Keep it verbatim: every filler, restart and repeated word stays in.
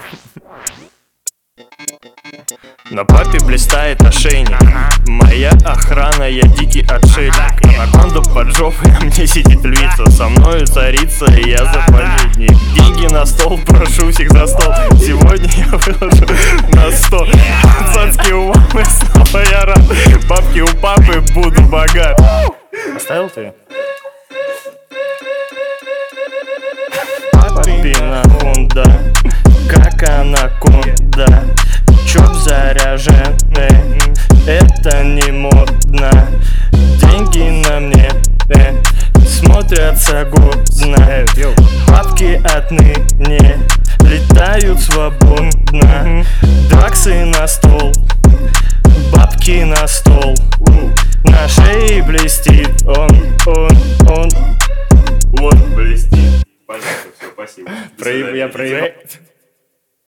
На папе блистает ошейник. Моя охрана, я дикий отшельник. Анаконда под жопой, а мне сидит львица. Со мною царица, и я заповедник. Деньги на стол, прошу всех за стол. Сегодня я выложу на сто. Пацанские у мамы, снова я рад. Бабки у папы, буду богат. Оставил ты? Папина Хонда, как анаконда. Чоп заряженный, это не модно. Деньги на мне э, смотрятся годно. Бабки отныне летают свободно. Драксы на стол, бабки на стол. На шее блестит он, он, он. Вот блестит. Понятно, все, спасибо. Проеб... Я проебал.